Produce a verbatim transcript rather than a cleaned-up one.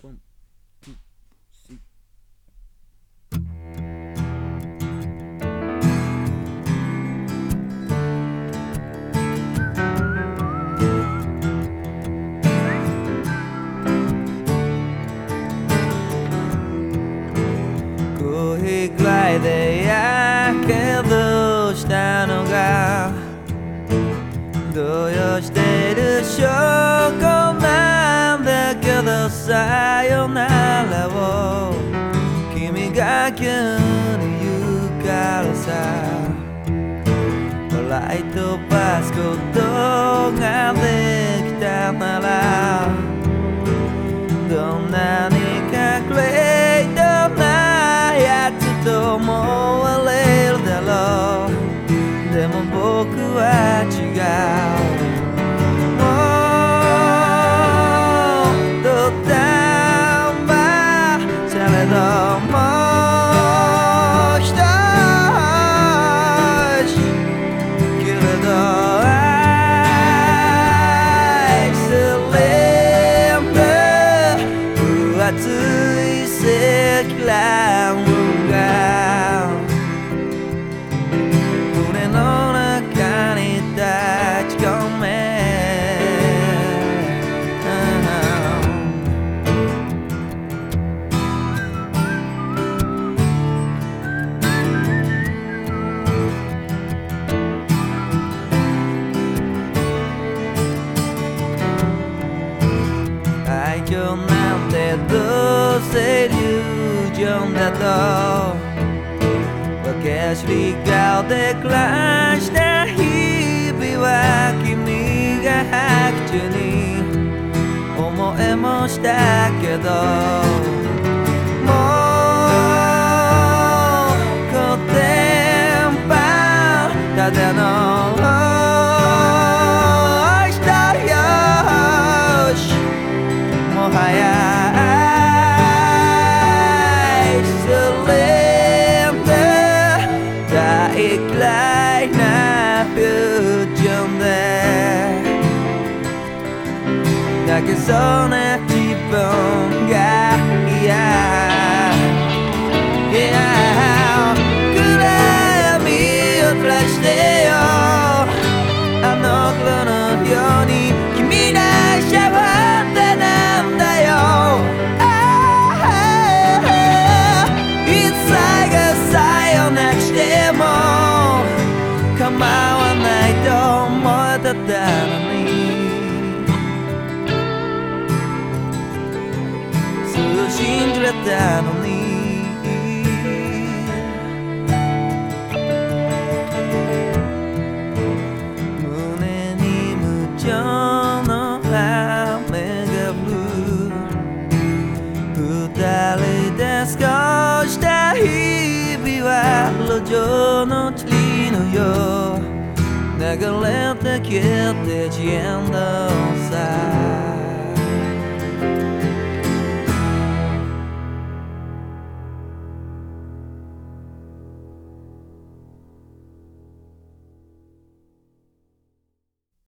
ワン、ツー、スリー。コーヒーくらいでやけどしたのが動揺している証拠なんだけど、さよならを君が急に言うからさ、笑い飛ばすことができたなら、どんなに隠れたなやつと思われるだろう。でも僕は違う。もうどうだんばされどもう一つけれど愛するんだ分厚い積乱雲が胸の中に立ち込め、愛情なんてどうせイリュージョンだと分け知り顔で暮らした日々は、君が白昼に思えもしたけど、もうコテンパンただの一人よし、もはや愛するんだ大嫌いなフュージョンで泣けそうな自分が嫌。暗闇を照らしてよ、あの頃のように君らシャワーってなんだよ。いつ愛がさよなくしても構わないと思えてたのに、そう信じれたのに、胸に無情の雨が降る。二人で過ごした日々は路上の塵のよう、流れて消えて消えんださ。